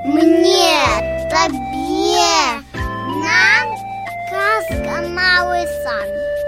мне, тебе, нам казка «Малый сан».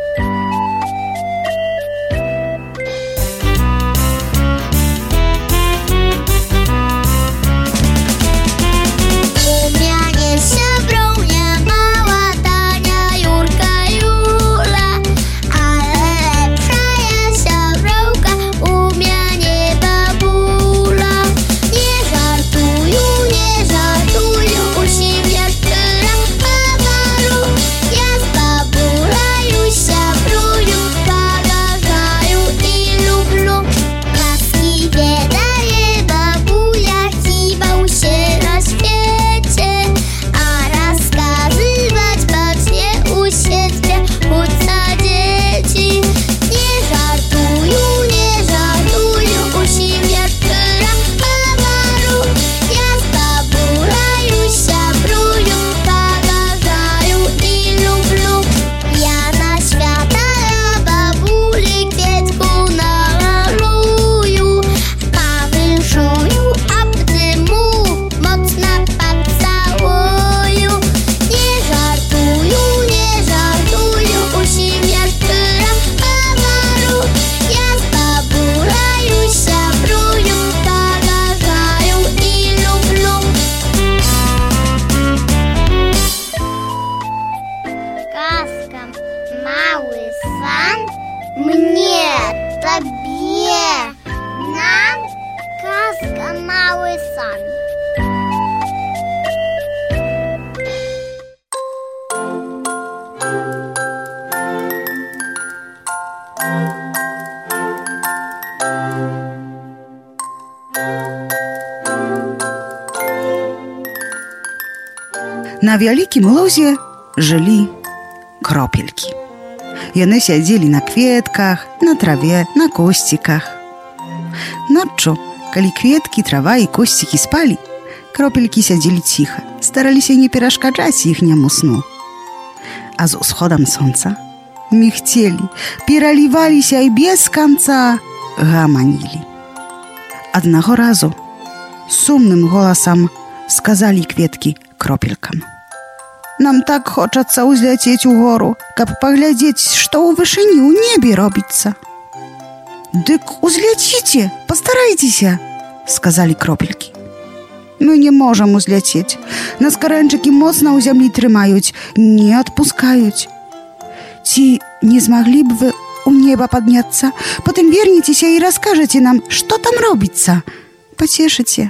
«Малый сан», мне, тебе, нам казка «Малый сан». На вялікім лузе жылі кропелькі. Яны сядзелі на кветках, на траве, на косціках. Ноччу, калі кветкі, трава і косцікі спалі, кропелькі сядзелі ціха, стараліся не перашкаджаць іхняму сну. А з усходам сонца мігцелі, пераліваліся і без канца гаманілі. Аднаго разу сумным голасам сказалі кветкі кропелькам: «Нам так хочацца ўзляцець у гору, каб паглядзець, што ў вышыні ў небе робіцца». «Дык узляціце, пастарайцеся», — сказалі кропелькі. «Мы не можам узляцець. Нас карэнчыкі моцна ў зямлі трымаюць, не адпускаюць. Ці не змаглі б вы ў неба падняцца, потым вернецеся і раскажаце нам, што там робіцца? Пацешыце».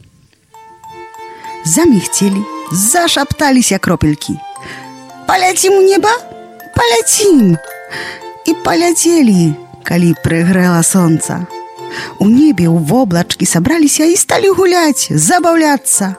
Замігцелі, зашапталіся кропелькі. «Паляцім у неба? Паляцім!» І паляцелі, калі прыгрэла сонца. У небе ў воблачкі сабраліся і сталі гуляць, забаўляцца.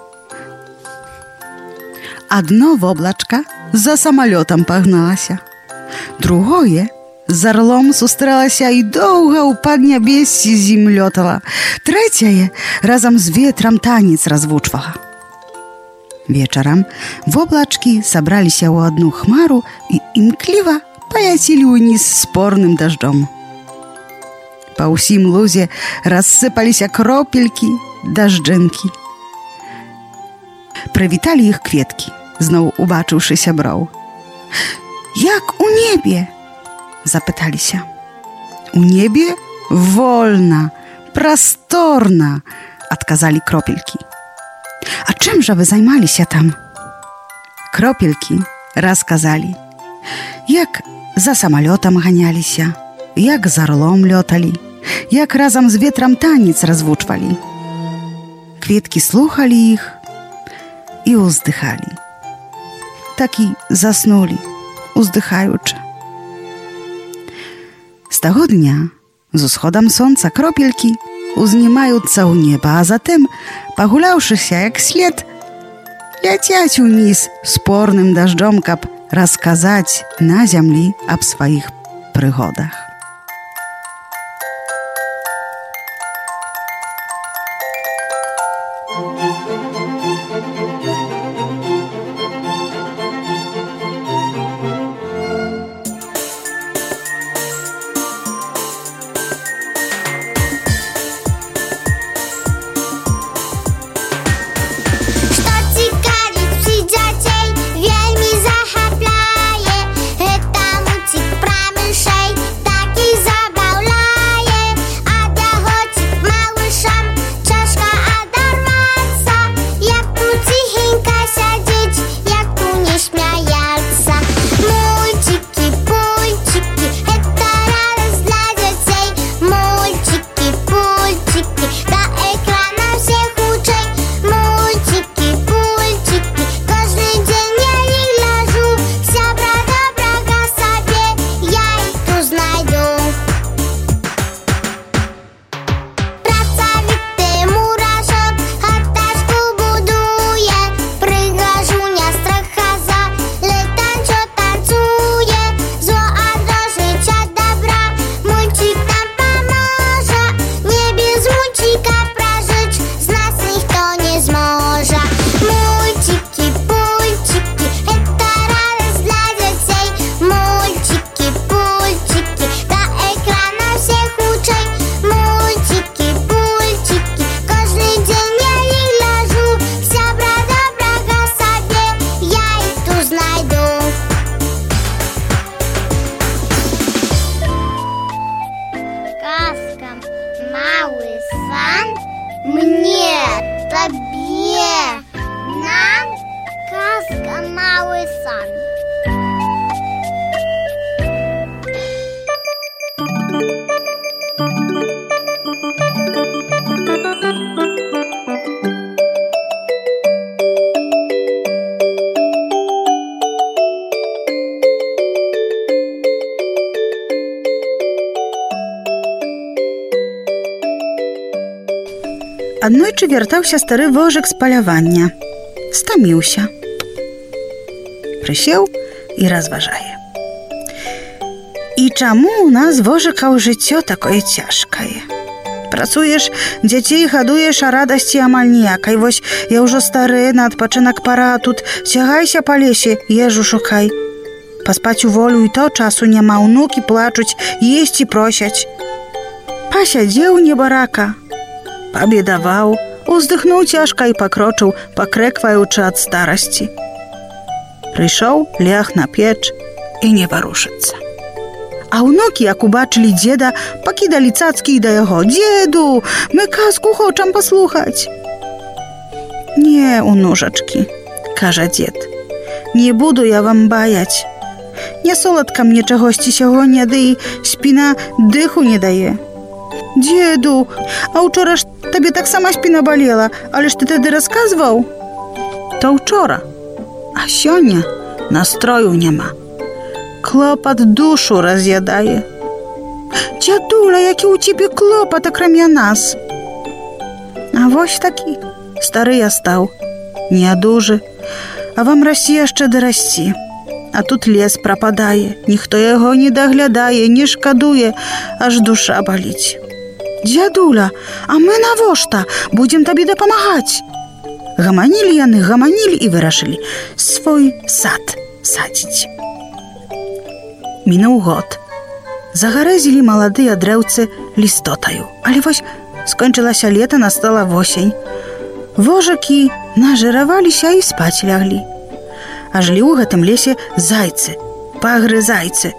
Адно воблачка за самалётам пагналася, другое з арлом сустрэлася і доўга ў паднябессі зімлётала, трэцяе разам з ветрам танец развучвала. Вечарам воблачкі сабраліся ў адну хмару і імкліва паляцелі ўніз спорным дажджом. Па ўсім лузе рассыпаліся кропелькі, дажджынкі. Прывіталі іх кветкі, зноў убачыўшы сяброў. «Як у небе?» — запыталіся. «У небе вольна, прасторна», — адказалі кропелькі. «А чым жа вы займаліся там?» Кропелькі расказалі, як за самалётам ганяліся, як з арлом лёталі, як разам з ветрам танец развучвалі. Кветкі слухалі іх і ўздыхалі. Так і заснулі, уздыхаючы. З таго дня з усходам сонца кропелькі узнімаюцца ў неба, а затым, пагуляўшыся як след, ляцяць уніз спорным дажджом, каб расказаць на зямлі аб сваіх прыгодах. мне, тобі, нам казка «Малий сан». Аднойчы вяртаўся стары вожык з палявання. Стаміўся. Прысеў і разважае. І чаму ў нас, вожыкаў, жыццё такое цяжкае? Працуеш, дзяцей гадуеш, а радасці амаль ніякай. Вось я ўжо стары, на адпачынак пара, тут цягайся па лесе, ежу шукай. Паспаць у волю і то часу няма, унукі плачуць, есці просяць. Пасядзеў небарака, пабедаваў, уздыхнуў цяжка і пакрочыў, пакрэкваючы ад старасці. Прыйшоў, ляг на печ і не варушыцца. А ўнукі, як убачылі дзеда, пакідалі цацкі да яго. «Дзеду, мы казку хочам паслухаць». «Не, унужачкі», кажа дзед, «не буду я вам баяць. Не соладка мне чагосьці сягоння, ды і спіна дыху не дае». «Дзеду, а учора ж табе таксама спіна балела, але ж ты тады расказваў?» «То учора, а сёння настрою няма. Клопат душу раз'ядае». «Дзядуля, які ў цябе клопат, акрамя нас?» «А вось такі, стары я стаў, неадужы, а вам расці яшчэ дарасці. А тут лес прападае, ніхто яго не даглядае, не шкадуе, аж душа баліць». «Дзядуля, а мы навошта? Будзем табе дапамагаць». Гаманілі яны, гаманілі і вырашылі свой сад садзіць. Мінуў год. Загарэзілі маладыя дрэўцы лістотаю. Але вось скончылася лета, настала восень. Вожыкі нажыраваліся і спаць ляглі. А жылі ў гэтым лесе зайцы, пагрызайцы.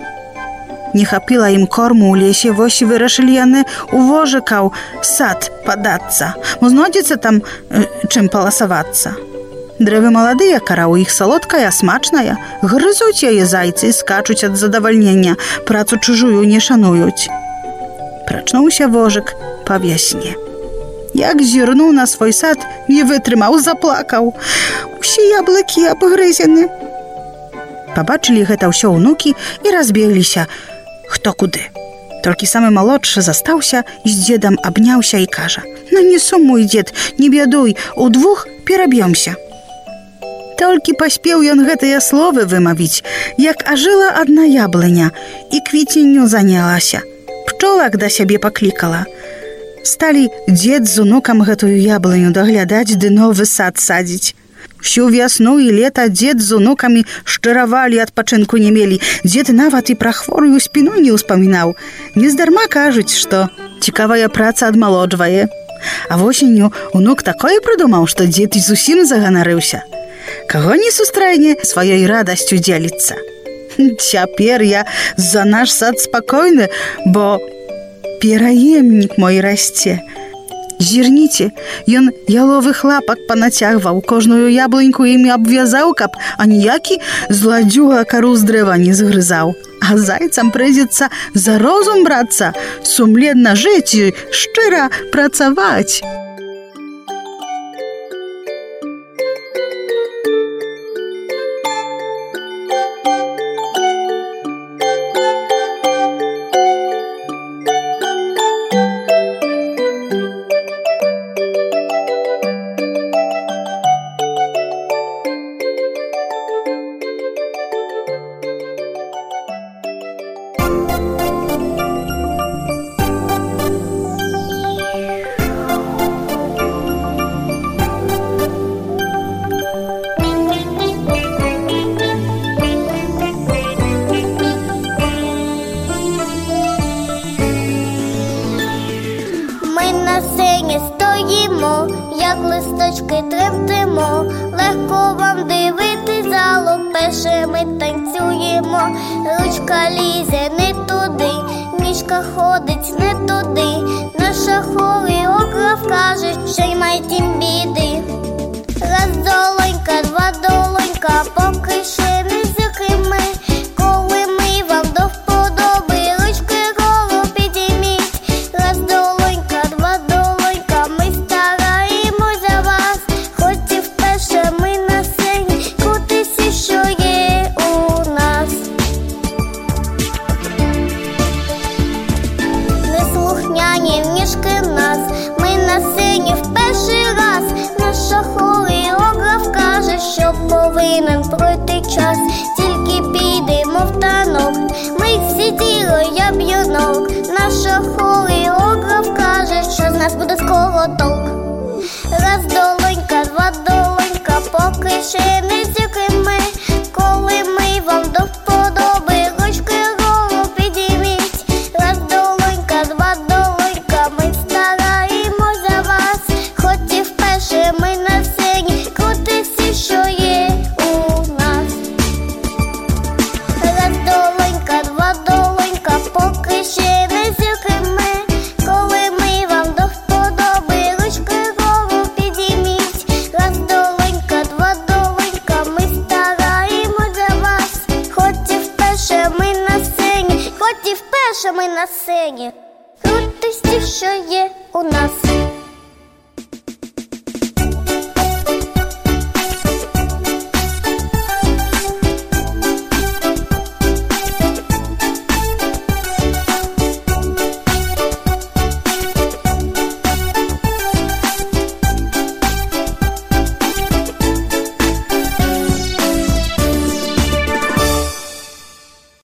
Не хапіла ім корму ў лесе, вось вырашылі яны у вожыкаў сад падацца. Знойдзецца там чым паласавацца. Дрэвы маладыя, кара ў іх салодкая, смачная. Грызуць яе зайцы і скачуць ад задавальнення, працу чужую не шануюць. Прачнуўся вожык па вясне. Як зірнуў на свой сад, не вытрымаў, заплакаў. Усе яблыкі абгрызены. Пабачылі гэта ўсё ўнукі і разбегліся хто куды. Толькі самы малодшы застаўся і з дзедам абняўся і кажа: «Ну не сумуй, дзед, не бядуй, удвух пераб'ёмся». Толькі паспеў ён гэтыя словы вымавіць, як ажыла адна яблыня і квіценню занялася. Пчолак да сябе паклікала. Сталі дзед з унукам гэтую яблыню даглядаць ды новы сад садзіць. Всю вясну і лета дзед з унукамі шчыравалі, адпачынку не мелі. Дзед нават і пра хворую спіну не ўспамінаў. Нездарма кажуць, што цікавая праца адмалоджвае. А восенню унук такое прыдумаў, што дзед і зусім заганарыўся. Каго не сустрэне, сваёй радасцю дзеліцца. Цяпер я за наш сад спакойны, бо пераемнік мой расце. Зірніце, ён яловых лапак панацягваў, кожную яблыньку імі абвязаў, каб аніякі зладзюга кару з дрэва не згрызаў. А зайцам прыйдзецца за розум брацца, сумленна жыць і шчыра працаваць. Як листочки тремтимо, легко вам дивитись залу, пешими танцюємо. Ручка лізе не туди, ніжка ходить не туди. Наша хореограф каже, сцені в ніжки нас. Ми на сцені в перший раз. Наша хореограф каже, що повинен пройти час. Тільки підемо в танок, ми всі діло, я б'юнок. Наша хореограф каже, що з нас буде скоро толк. Раз долонька, два долонька, поки ще не зірки ми. Коли ми вам до вподоби, ручки вгору підійміть. Раз долонька, два долонька, ми стараємось за вас. Хоч і вперше ми на сцені, крути всі, що є у нас. Раз долонька, два долонька, поки ще не зірки ми. Коли ми вам до вподоби, ручки вгору підійміть. Раз долонька, два долонька, ми стараємось за вас. Хоч і вперше ми на сцені, хоч і вперше ми на сцені, крути всі, що є у нас.